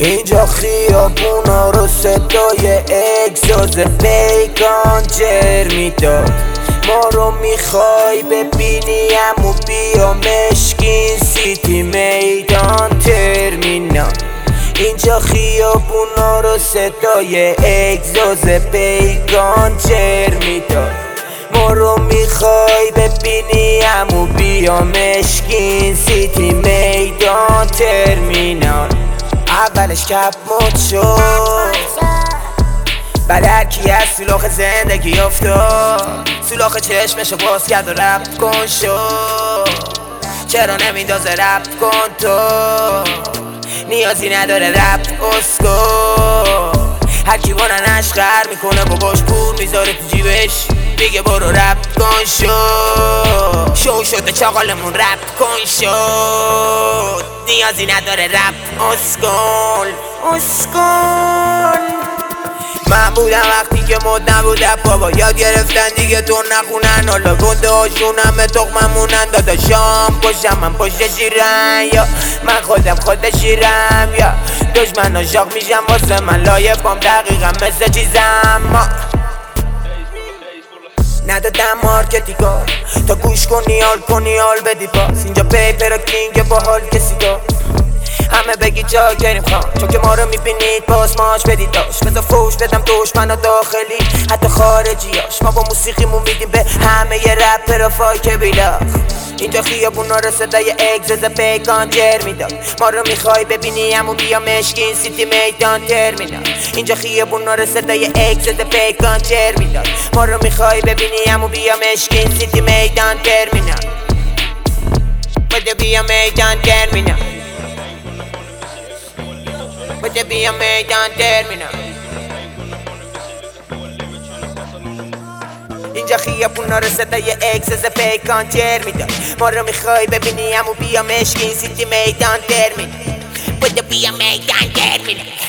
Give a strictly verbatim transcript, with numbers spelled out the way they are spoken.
اینجا خیابونا رو صدای اگزوز بیگان جر میداد. ما رو میخوای ببینی امو بیا مشکین سیتی میدان ترمینال. اینجا خیابونا رو صدای اگزوز بیگان جر میداد. ما رو میخوای ببینی امو بیا مشکین سیتی میدان ترمینال. اولش کپ مد شد، بعد هرکی از سولاخ زندگی افتاد، سولاخ چشمشو باز کرد و رپ کن شد. چرا نمیندازه رپ کن تو، نیازی نداره رپ اسکو. هرکی باننش خر میکنه باباش پول میذاره تو جیبش، دیگه برو رپ کن شد. شو شده چاقالمون رپ کن شد، نیازی نداره رپ اسکول اسکول. من بودم وقتی که مد نبودم بابا، یاد گرفتن دیگه تو نخونن. حالا گنده هاشونم به تخممونن، داداشام پشتم من پشت شیرن، یا من خودم خود شیرم، یا دشمن ها شاق میشم واسه من لایه پام دقیقا مثل چیزم. ما ندادم مارکتیگا تا گوش کنی حال کنی حال بدی پاس. اینجا پیپر و کینگ با حال کسی دا، همه بگی جا کریم خان چون که ما رو میبینید باز ماش بدید داشت. بذار فوش بدم دشمن و داخلی حتی خارجی هاش. ما با موسیقیمون میدیم به همه ی رپر و فایک بیلاخ. اینجا خیابونا رو صدای اگزوز بیگان جر میداد. ما رو میخوای ببینی امو بیا مشکین سیتی میدان ترمینال. اینجا خیابونا رو صدای اگزوز بیگان جر میداد. ما رو میخوای ببینی امو بیا مشکین سیتی میدان ترمینال. بده بیا میدان ترمینال، بده بیا میدان ترمینال. اینجا خیابونا رو صدای اگزوز بیگان جر میداد. ما رو میخوای ببینی امو بیا مشکین سیتی میدان ترمینال. بده بیا میدان ترمینال.